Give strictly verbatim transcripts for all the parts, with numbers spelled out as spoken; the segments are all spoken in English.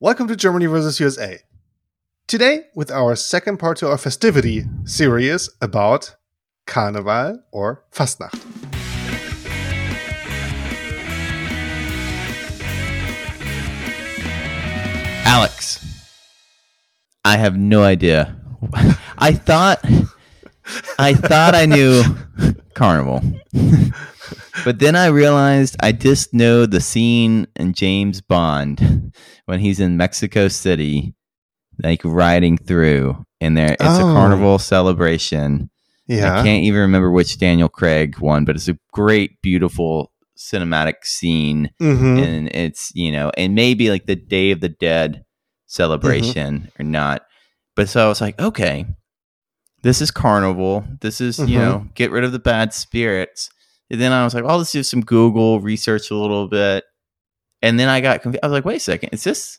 Welcome to Germany versus U S A. Today, with our second part to our festivity series about Karneval or Fastnacht. Alex, I have no idea. I thought I thought I knew Carnival. But then I realized I just know the scene in James Bond when he's in Mexico City, like riding through, and there it's oh. a carnival celebration. Yeah, I can't even remember which Daniel Craig one, but it's a great, beautiful cinematic scene, mm-hmm. and it's you know, and maybe like the Day of the Dead celebration mm-hmm. or not. But so I was like, okay, this is Carnival. This is mm-hmm. you know, get rid of the bad spirits. And then I was like, oh, let's do some Google research a little bit. And then I got confused. I was like, wait a second. Is this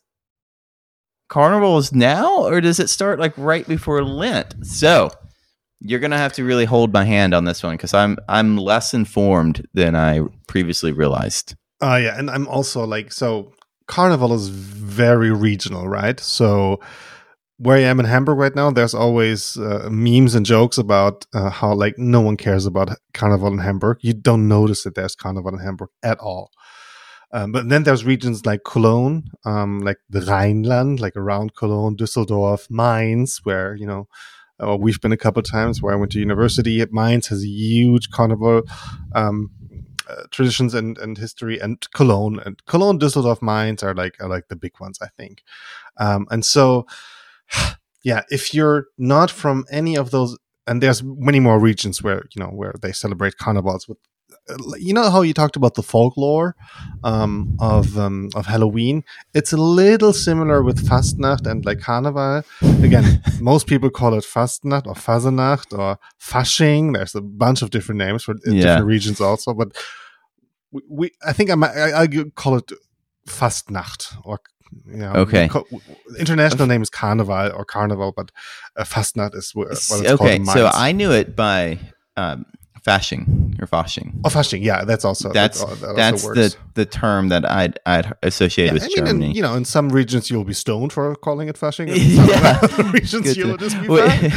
Carnival is now? Or does it start like right before Lent? So you're going to have to really hold my hand on this one because I'm I'm less informed than I previously realized. Uh, yeah. And I'm also like, so Carnival is very regional, right? So where I am in Hamburg right now, there's always uh, memes and jokes about uh, how like no one cares about Carnival in Hamburg. You don't notice that there's Carnival in Hamburg at all. Um, but then there's regions like Cologne, um, like the Rhineland, like around Cologne, Düsseldorf, Mainz, where, you know, uh, we've been a couple of times where I went to university. Mainz has a huge Carnival um, uh, traditions and, and history, and Cologne and Cologne, Düsseldorf, Mainz are like are like the big ones, I think. Um, and so. Yeah, if you're not from any of those, and there's many more regions where, you know, where they celebrate carnivals with, you know, how you talked about the folklore um, of um, of Halloween. It's a little similar with Fastnacht and like Carnival. Again, most people call it Fastnacht or Fasnacht or Fasching. There's a bunch of different names for yeah. different regions also, but we, we I think I might I, I call it Fastnacht or. You know, okay. Co- international name is Carnival or Carnival, but uh, Fastnacht is what it's okay, called in Mainz. So I knew it by um, Fasching or Fasching. Oh, Fasching, yeah, that's also that's that, that that's also the the term that I'd I'd associate yeah, with I mean, Germany. In, you know, in some regions you'll be stoned for calling it Fasching. In yeah, some other regions you'll just be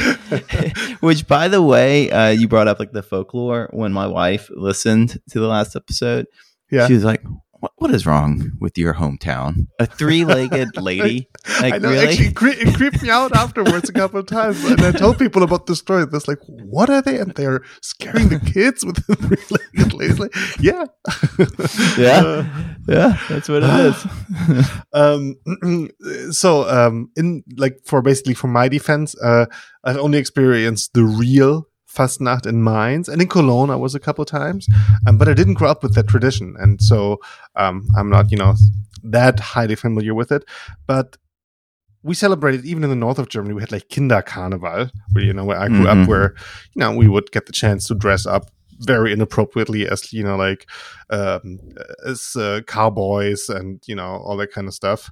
fine. Which, by the way, uh, you brought up like the folklore when my wife listened to the last episode. Yeah, she was like, What, what is wrong with your hometown? A three-legged lady? Like, I know, really? Actually, it, cre- it creeped me out afterwards a couple of times. And I told people about the story. That's like, what are they? And they're scaring the kids with the three-legged ladies. Like, yeah. Yeah. Uh, yeah, that's what it is. um, so, um, in like, for basically, for my defense, uh, I've only experienced the real Fastnacht in Mainz, and in Cologne I was a couple of times, um, but I didn't grow up with that tradition, and so um, I'm not, you know, that highly familiar with it. But we celebrated, even in the north of Germany, we had like Kinderkarneval, where, you know, where I grew mm-hmm. up, where, you know, we would get the chance to dress up very inappropriately as, you know, like um, as uh, cowboys and, you know, all that kind of stuff.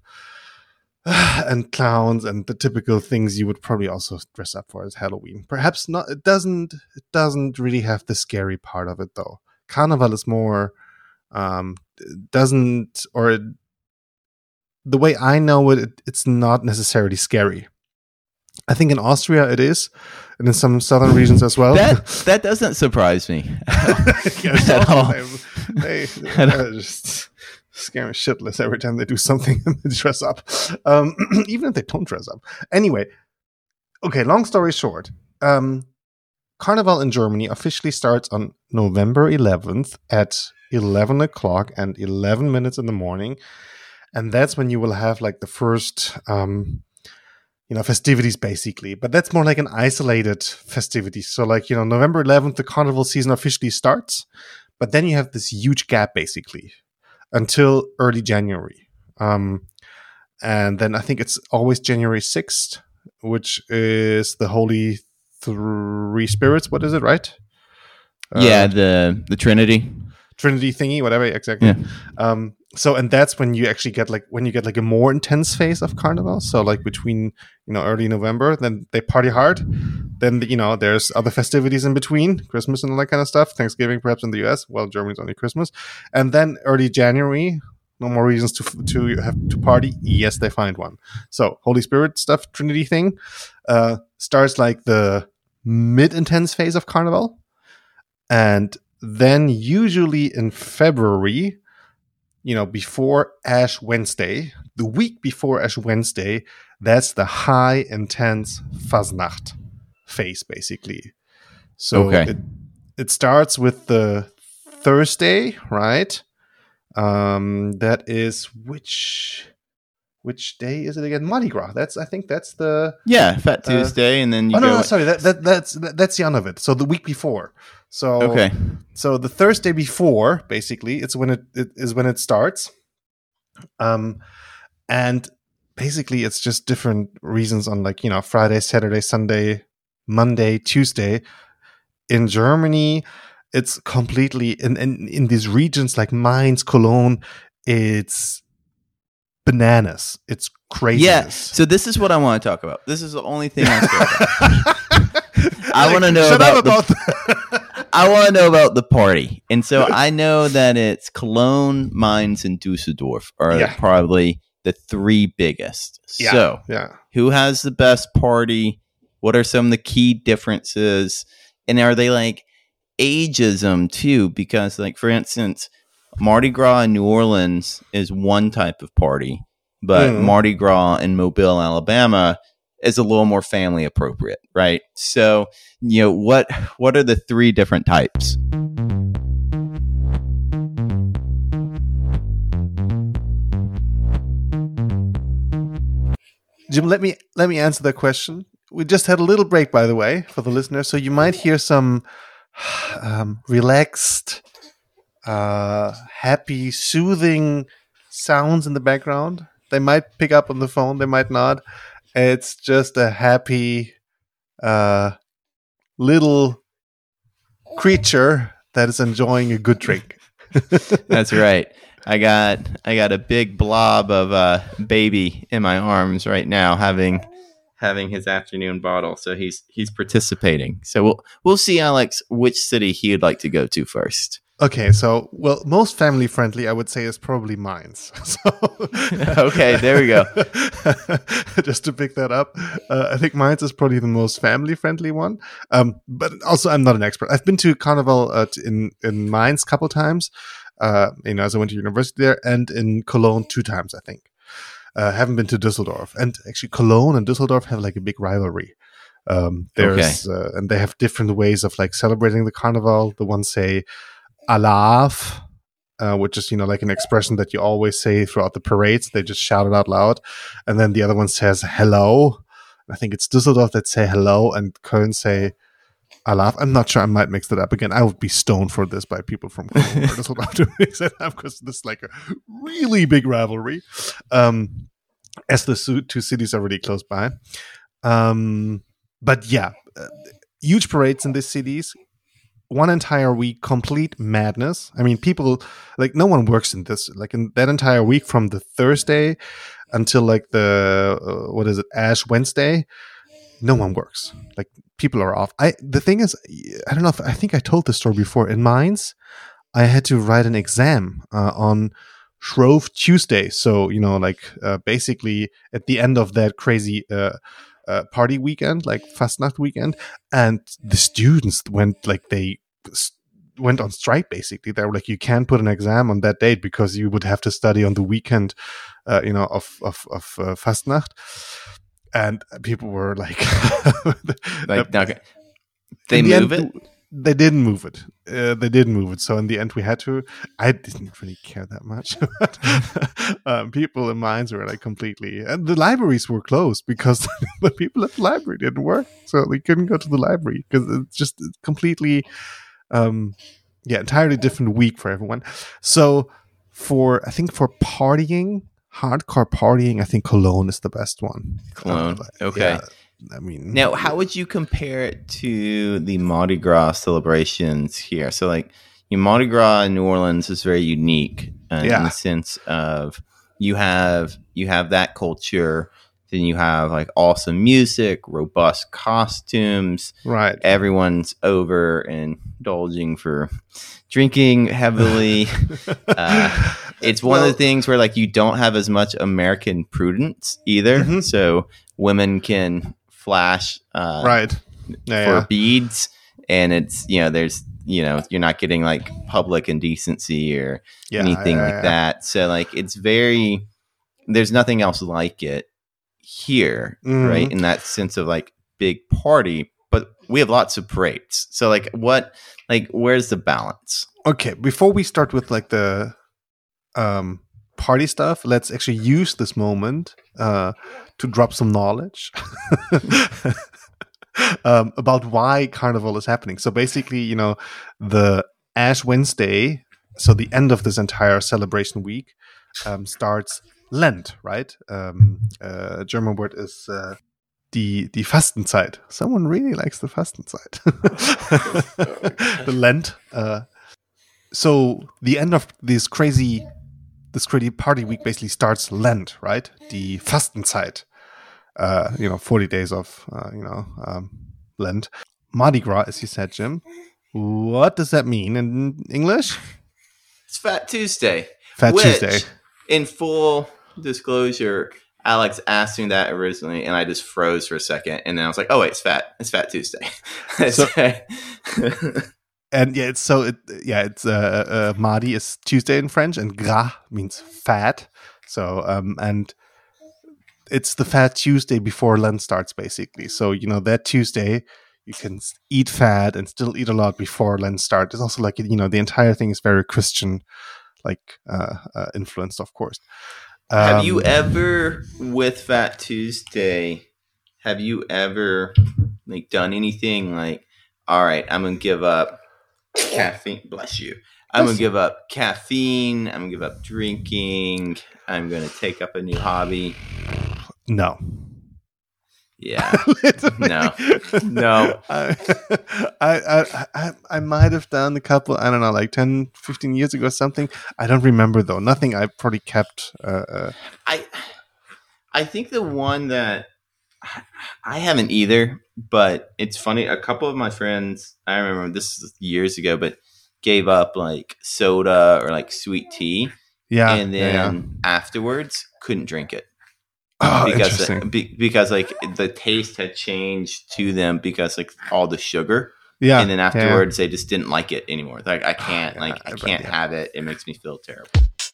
And clowns and the typical things you would probably also dress up for as Halloween. Perhaps not. It doesn't. It doesn't really have the scary part of it, though. Carnival is more. Um, doesn't or it, the way I know it, it, it's not necessarily scary. I think in Austria it is, and in some southern regions as well. That that doesn't surprise me yeah, at all. They, they, they just scare me shitless every time they do something and they dress up, um, even if they don't dress up. Anyway, okay, long story short, um, Carnival in Germany officially starts on November eleventh at eleven o'clock and eleven minutes in the morning. And that's when you will have like the first, um, you know, festivities basically. But that's more like an isolated festivity. So like, you know, November eleventh, the Carnival season officially starts. But then you have this huge gap basically until early January. Um, and then I think it's always January sixth, which is the Holy Three Spirits. What is it, right? Yeah, uh, the the Trinity. Trinity thingy, whatever, exactly. Yeah. Um, so, and that's when you actually get like, when you get like a more intense phase of Carnival. So like between, you know, early November, then they party hard. Then, you know, there's other festivities in between, Christmas and all that kind of stuff. Thanksgiving, perhaps in the U S. Well, Germany's only Christmas. And then early January, No more reasons to to have to party. Yes, they find one. So Holy Spirit stuff, Trinity thing, uh, starts like the mid-intense phase of Carnival, and then usually in February, you know, before Ash Wednesday, the week before Ash Wednesday, that's the high intense Fasnacht phase, basically. So Okay. it it starts with the Thursday, right? Um, that is which which day is it again? Mardi Gras. That's I think that's the Yeah, Fat uh, Tuesday, and then you oh no, go. no, sorry, that, that that's that, that's the end of it. So the week before. So Okay. so the Thursday before, basically, it's when it, it is when it starts. Um, and basically, it's just different reasons on like you know Friday, Saturday, Sunday, Monday, Tuesday. In Germany, it's completely in, in in these regions like Mainz, Cologne, it's bananas. It's craziness. Yeah. So this is what I want to talk about. This is the only thing I care about. I want to know Shut about, up about the, I want to know about the party. And so I know that it's Cologne, Mainz, and Dusseldorf are Yeah. probably the three biggest. Yeah, So yeah. who has the best party? What are some of the key differences? And are they like ageism too? Because like, for instance, Mardi Gras in New Orleans is one type of party, but Mm. Mardi Gras in Mobile, Alabama is a little more family appropriate, right? So, you know, what what are the three different types? Jim, let me let me answer that question. We just had a little break, by the way, for the listeners, so you might hear some um, relaxed, uh, happy, soothing sounds in the background. They might pick up on the phone, they might not. It's just a happy uh, little creature that is enjoying a good drink. That's right. I got I got a big blob of uh, baby in my arms right now, having having his afternoon bottle. So he's he's participating. So we'll we'll see, Alex, which city he would like to go to first. Okay, so well, most family friendly, I would say, is probably Mainz. So, okay, there we go. Just to pick that up, uh, I think Mainz is probably the most family friendly one. Um, but also, I'm not an expert. I've been to Carnival uh, in in Mainz a couple times. Uh, you know, as I went to university there, and in Cologne two times, I think. Uh, haven't been to Düsseldorf, and actually, Cologne and Düsseldorf have like a big rivalry. Um, there's okay. uh, and they have different ways of like celebrating the Carnival. The ones say Alaf, uh, which is, you know, like an expression that you always say throughout the parades. They just shout it out loud. And then the other one says hello. I think it's Düsseldorf that say hello, and Köln say Alaf. I'm not sure. I might mix that up again. I would be stoned for this by people from Cologne or Düsseldorf to mix it up, because this is like a really big rivalry. Um, as the two cities are really close by. Um, but yeah, uh, huge parades in these cities. One entire week, complete madness. I mean, people, like, no one works in this. Like, in that entire week from the Thursday until, like, the, uh, what is it, Ash Wednesday, no one works. Like, people are off. I The thing is, I don't know if, I think I told this story before. In Mainz, I had to write an exam uh, on Shrove Tuesday. So, you know, like, uh, basically at the end of that crazy uh Uh, party weekend, like Fastnacht weekend, and the students went like they s- went on strike. Basically, they were like, "You can't put an exam on that date because you would have to study on the weekend, uh, you know, of of of uh, Fastnacht." And people were like, like okay. They the move end, it. They didn't move it. Uh, they didn't move it. So in the end, we had to. I didn't really care that much. um, people in Mainz were like completely, and the libraries were closed because the people at the library didn't work, so we couldn't go to the library because it's just completely, um, yeah, entirely different week for everyone. So for I think for partying, hardcore partying, I think Cologne is the best one. Cologne, uh, okay. Yeah. I mean, now, how would you compare it to the Mardi Gras celebrations here? So, like, you know, Mardi Gras in New Orleans is very unique uh, yeah. in the sense of you have you have that culture, then you have like awesome music, robust costumes, right? Everyone's over and indulging for drinking heavily. uh, it's one well, of the things where like you don't have as much American prudence either. Mm-hmm. So women can flash uh, right yeah, for yeah. beads, and it's you know there's you know you're not getting like public indecency or yeah, anything yeah, like yeah. that. So like it's very there's nothing else like it here, mm-hmm. right? In that sense of like big party. But we have lots of parades. So like what, like where's the balance? Okay, before we start with like the um, party stuff, let's actually use this moment uh, to drop some knowledge um, about why Carnival is happening. So basically, you know, the Ash Wednesday, so the end of this entire celebration week, um, starts Lent, right? Um, uh, German word is... Uh, Die, die Fastenzeit. Someone really likes the Fastenzeit. The Lent. Uh, so the end of this crazy, this crazy party week basically starts Lent, right? Die Fastenzeit. Uh, you know, forty days of, uh, you know, um, Lent. Mardi Gras, as you said, Jim. What does that mean in English? It's Fat Tuesday. Fat which, Tuesday. In full disclosure, Alex asked me that originally, and I just froze for a second, and then I was like, "Oh wait, it's fat. It's Fat Tuesday." So, and yeah, it's so it, yeah, it's uh, uh, Mardi is Tuesday in French, and Gras means fat. So um, and it's the Fat Tuesday before Lent starts, basically. So you know that Tuesday you can eat fat and still eat a lot before Lent starts. It's also like you know the entire thing is very Christian, like uh, uh, influenced, of course. Um, have you ever, with Fat Tuesday, have you ever like done anything like, all right, I'm going to give up caffeine. Bless you. I'm going to give up caffeine. I'm going to give up drinking. I'm going to take up a new hobby. No. Yeah. no. No. I, I, I, I might have done a couple, I don't know, like ten, fifteen years ago or something. I don't remember, though. Nothing I probably kept. Uh, uh, I I think the one that I haven't either, but it's funny. A couple of my friends, I remember this is years ago, but gave up like soda or like sweet tea. Yeah. And then yeah, yeah. afterwards couldn't drink it. Oh, because interesting. Be, because like the taste had changed to them because like all the sugar. Yeah. And then afterwards yeah. they just didn't like it anymore. Like I can't, oh, yeah, like I, I can't bet, yeah. have it. It makes me feel terrible.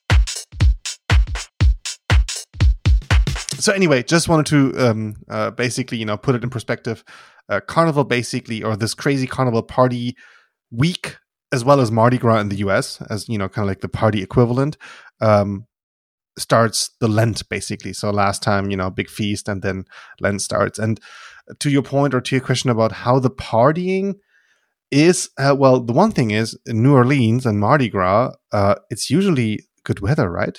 So anyway, just wanted to um, uh, basically, you know, put it in perspective. Uh, Carnival basically, or this crazy Carnival party week, as well as Mardi Gras in the U S, as, you know, kind of like the party equivalent, um, starts the Lent, basically. So last time, you know, big feast, and then Lent starts. And to your point, or to your question about how the partying is, uh, well, the one thing is, in New Orleans and Mardi Gras, uh, it's usually good weather, right?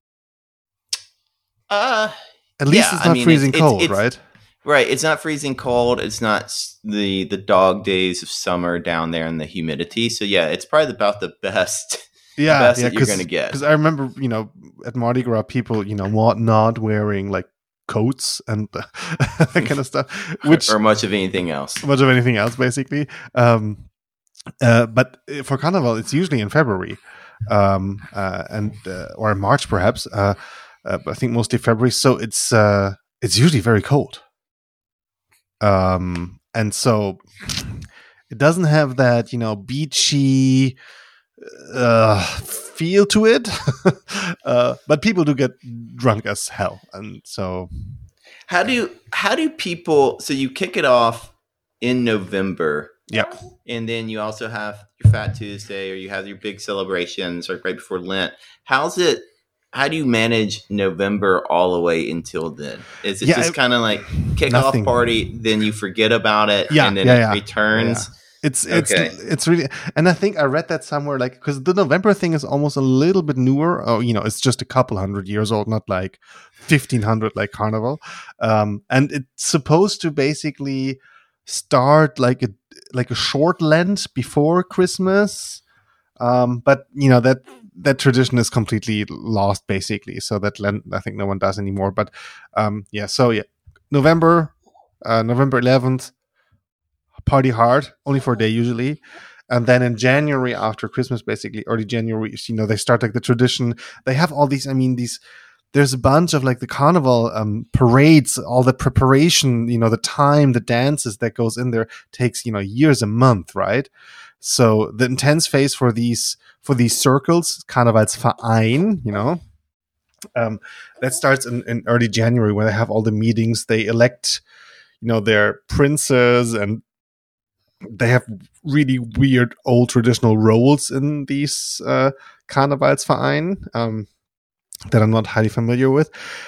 Uh... At least yeah, it's not I mean, freezing it's, cold, it's, it's, right? Right. It's not freezing cold. It's not the the dog days of summer down there in the humidity. So yeah, it's probably about the best. Yeah, the best yeah, that you're gonna get. Because I remember, you know, at Mardi Gras, people, you know, not wearing like coats and uh, that kind of stuff, which or much of anything else. Much of anything else, basically. Um, uh, but for Carnival, it's usually in February, um, uh, and uh, or in March, perhaps. Uh, Uh, I think mostly February, so it's uh, it's usually very cold, um, and so it doesn't have that, you know, beachy uh, feel to it. uh, but people do get drunk as hell, and so how do how do people? So you kick it off in November, yeah, and then you also have your Fat Tuesday, or you have your big celebrations, like right before Lent. How's it? How do you manage November all the way until then? Is it yeah, just kind of like kick nothing. off party, then you forget about it, yeah, and then yeah, it yeah. returns? Yeah. It's it's okay. it's really, and I think I read that somewhere, like, because the November thing is almost a little bit newer. Oh, you know, it's just a couple hundred years old, not like fifteen hundred like Carnival. Um, and it's supposed to basically start like a like a short Lent before Christmas. Um, but you know that. That tradition is completely lost, basically. So that Lent, I think no one does anymore. But um, yeah, so yeah, November, uh, November eleventh, party hard, only for a day usually, And then in January, after Christmas, basically early January, you know, they start like the tradition. They have all these, I mean, these, there's a bunch of like the carnival um, parades, all the preparation, you know, the time, the dances that goes in there takes, you know, years, a month, right? So the intense phase for these, for these circles, Karnevalsverein, you know, um, that starts in, in early January when they have all the meetings. They elect, you know, their princes, and they have really weird old traditional roles in these uh, Karnevalsverein um, that I'm not highly familiar with.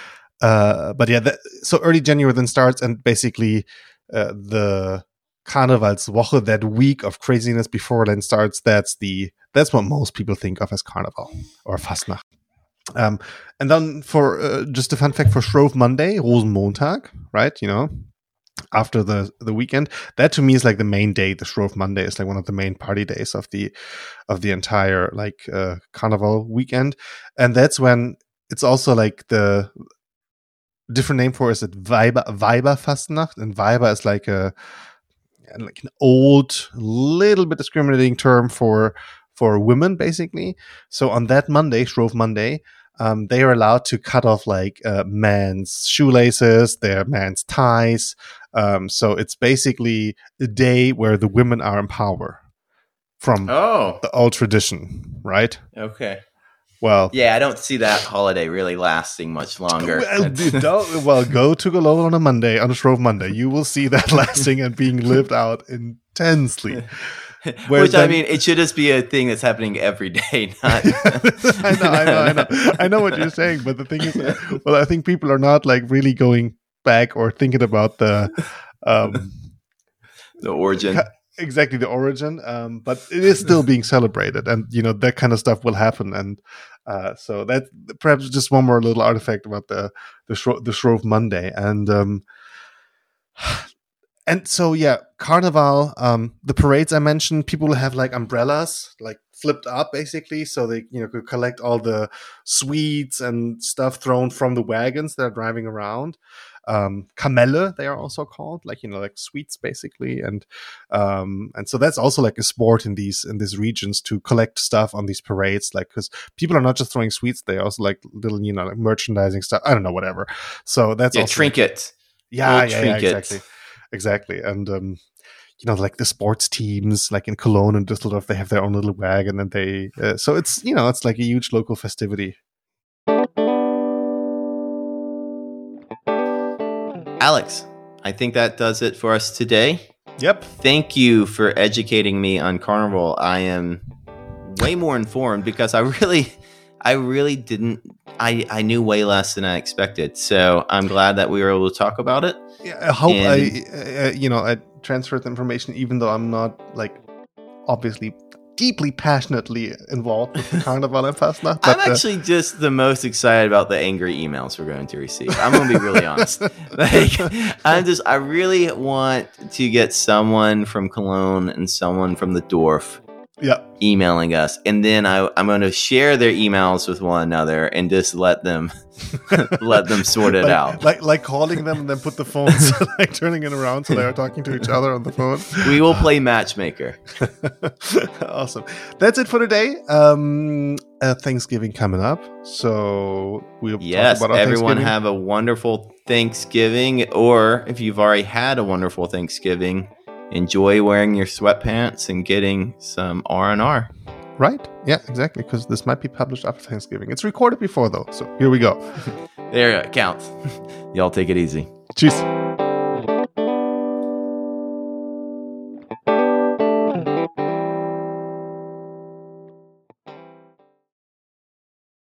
Uh, but yeah, that, so early January then starts, and basically uh, the Karnevalswoche, that week of craziness before then starts. That's the that's what most people think of as Carnival or Fastnacht. Um, and then for uh, just a fun fact for Shrove Monday, Rosenmontag, right? You know, after the the weekend, that to me is like the main day. The Shrove Monday is like one of the main party days of the of the entire like uh, Carnival weekend, and that's when it's also like the different name for it is it Weiber Weiberfastnacht, and Weiber is like a like an old, little bit discriminating term for for women, basically. So on that Monday, Shrove Monday, um, they are allowed to cut off like uh, men's shoelaces, their men's ties. Um, so it's basically a day where the women are in power from oh. the old tradition, right? Okay. Well, yeah, I don't see that holiday really lasting much longer. Well, don't, well go to Cologne on a Monday, on a Shrove Monday. You will see that lasting and being lived out intensely. Which, then, I mean, it should just be a thing that's happening every day. Not I know, I know, I know. I know what you're saying, but the thing is, well, I think people are not like really going back or thinking about the um, the origin. Exactly, the origin. Um, but it is still being celebrated, and you know that kind of stuff will happen. And uh, so that perhaps just one more little artifact about the the, Shro- the Shrove Monday, and um, and so yeah, Carnival. Um, the parades I mentioned, people have like umbrellas, like flipped up, basically, so they you know could collect all the sweets and stuff thrown from the wagons that are driving around. Um, Kamelle, they are also called, like you know, like sweets, basically, and um, and so that's also like a sport in these in these regions to collect stuff on these parades, like because people are not just throwing sweets; they also like little you know like merchandising stuff. I don't know, whatever. So that's yeah, also trinkets. Yeah, yeah, yeah, exactly, exactly, and um, you know, like the sports teams, like in Cologne and Düsseldorf, they have their own little wagon, and they uh, so it's you know it's like a huge local festivity. Alex, I think that does it for us today. Yep. Thank you for educating me on Carnival. I am way more informed because I really, I really didn't, I, I knew way less than I expected. So I'm glad that we were able to talk about it. Yeah, I hope and, I, uh, you know, I transferred the information, even though I'm not like obviously deeply passionately involved with the Carnival and Fastnacht. I'm actually uh, just the most excited about the angry emails we're going to receive. I'm going to be really honest. Like, I'm just, I really want to get someone from Cologne and someone from the Dorf yeah. emailing us. And then I, I'm going to share their emails with one another and just let them let them sort it like, out. Like like calling them and then put the phones, like turning it around so they are talking to each other on the phone. We will play matchmaker. Awesome. That's it for today. Um, uh, Thanksgiving coming up. So we'll yes, talk about our everyone have a wonderful Thanksgiving. Or if you've already had a wonderful Thanksgiving, enjoy wearing your sweatpants and getting some R and R. Right. Yeah, exactly. Because this might be published after Thanksgiving. It's recorded before, though. So here we go. There it counts. Y'all take it easy. Cheers.